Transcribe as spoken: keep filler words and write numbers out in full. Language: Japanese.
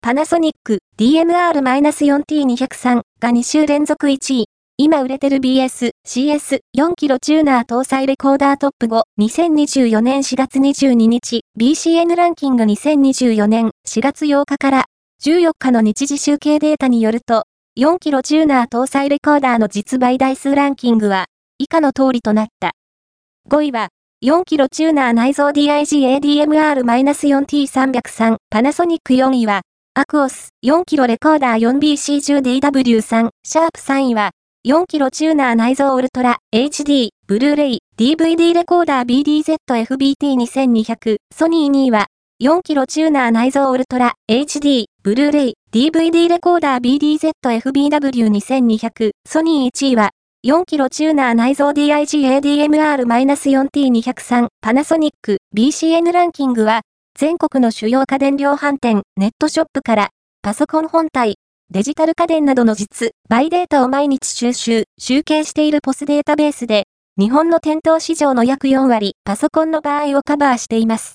パナソニック ディーエムアールよんティーにひゃくさん がに週連続いちい。今売れてる ビーエス、シーエスよんキロチューナー搭載レコーダートップご、にせんにじゅうよねんしがつにじゅうににち、ビーシーエヌ ランキングにせんにじゅうよねんしがつようかからじゅうよっかの日時集計データによると、よんキロチューナー搭載レコーダーの実売台数ランキングは、以下の通りとなった。ごいは、よんキロチューナー内蔵 ディーアイジーエーディーエムアールよんティーさんびゃくさん パナソニックよんいは、アクオス よんキロレコーダー よんビーシーじゅうディーダブリューさん シャープさんいは、よんキロチューナー内蔵ウルトラ エイチディー ブルーレイ ディーブイディー レコーダー ビーディーゼットエフビーティーにせんにひゃく ソニーにいは、よんキロチューナー内蔵ウルトラ エイチディー ブルーレイ ディーブイディー レコーダー ビーディーゼットエフビーダブリューにせんにひゃく ソニーいちいは、よんキロチューナー内蔵 ディーアイジーエーディーエムアールよんティーにひゃくさん パナソニック ビーシーエヌ ランキングは、全国の主要家電量販店、ネットショップから、パソコン本体、デジタル家電などの実、売データを毎日収集、集計しているポスデータベースで、日本の店頭市場の約よんわり、パソコンの場合をカバーしています。